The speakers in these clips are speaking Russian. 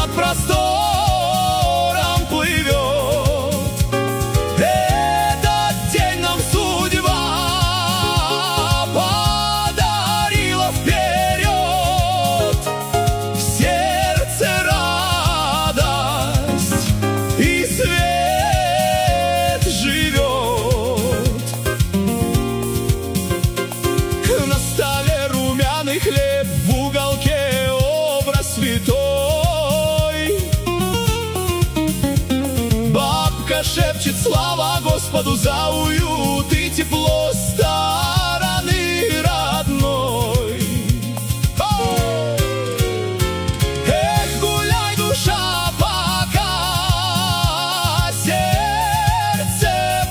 над простором плывет. Этот день нам судьба подарила вперед. В сердце радость и свет живет. На столе румяный хлеб, в уголке образ святой. Бабка шепчет слава Господу за уют и тепло стороны родной. Эх, гуляй, душа, пока сердце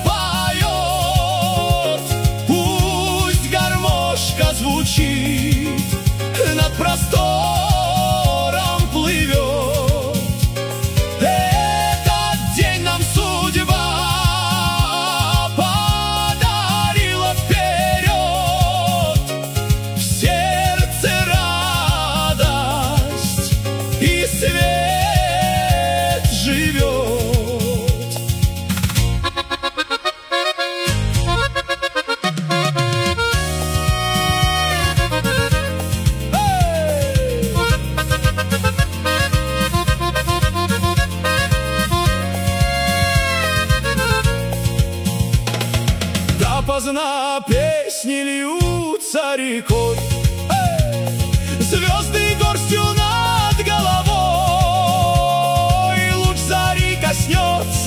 поет. Пусть гармошка звучит, над простором плывет. Этот день нам судьба подарила вперед. В сердце радость и свет живет. Допоздна песни льются рекой, звезды горстью над головой. Луч зари коснется